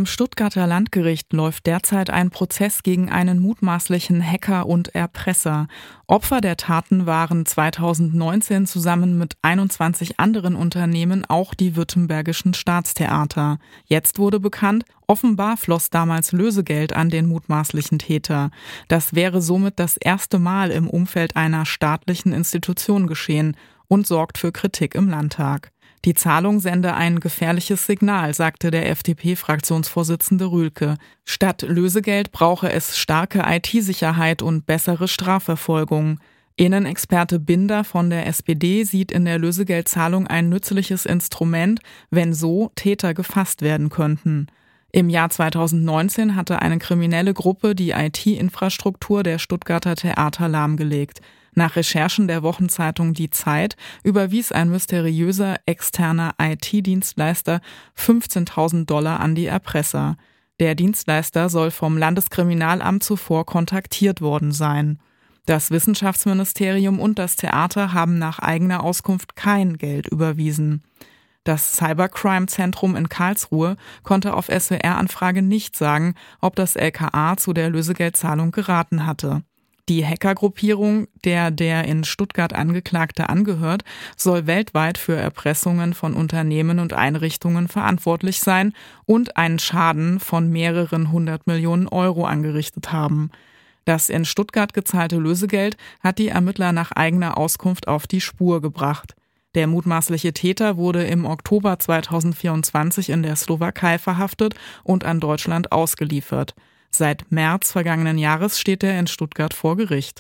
Am Stuttgarter Landgericht läuft derzeit ein Prozess gegen einen mutmaßlichen Hacker und Erpresser. Opfer der Taten waren 2019 zusammen mit 21 anderen Unternehmen auch die württembergischen Staatstheater. Jetzt wurde bekannt, offenbar floss damals Lösegeld an den mutmaßlichen Täter. Das wäre somit das erste Mal im Umfeld einer staatlichen Institution geschehen und sorgt für Kritik im Landtag. Die Zahlung sende ein gefährliches Signal, sagte der FDP-Fraktionsvorsitzende Rühlke. Statt Lösegeld brauche es starke IT-Sicherheit und bessere Strafverfolgung. Innenexperte Binder von der SPD sieht in der Lösegeldzahlung ein nützliches Instrument, wenn so Täter gefasst werden könnten. Im Jahr 2019 hatte eine kriminelle Gruppe die IT-Infrastruktur der Stuttgarter Theater lahmgelegt. Nach Recherchen der Wochenzeitung Die Zeit überwies ein mysteriöser externer IT-Dienstleister $15.000 an die Erpresser. Der Dienstleister soll vom Landeskriminalamt zuvor kontaktiert worden sein. Das Wissenschaftsministerium und das Theater haben nach eigener Auskunft kein Geld überwiesen. Das Cybercrime-Zentrum in Karlsruhe konnte auf SWR-Anfrage nicht sagen, ob das LKA zu der Lösegeldzahlung geraten hatte. Die Hackergruppierung, der in Stuttgart Angeklagte angehört, soll weltweit für Erpressungen von Unternehmen und Einrichtungen verantwortlich sein und einen Schaden von mehreren 100 Millionen Euro angerichtet haben. Das in Stuttgart gezahlte Lösegeld hat die Ermittler nach eigener Auskunft auf die Spur gebracht. Der mutmaßliche Täter wurde im Oktober 2024 in der Slowakei verhaftet und an Deutschland ausgeliefert. Seit März vergangenen Jahres steht er in Stuttgart vor Gericht.